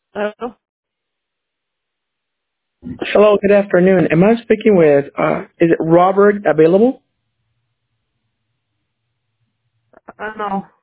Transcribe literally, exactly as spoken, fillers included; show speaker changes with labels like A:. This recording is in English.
A: Uh,
B: Hello, good afternoon. Am I speaking with, uh, is it Robert available?
A: I don't know.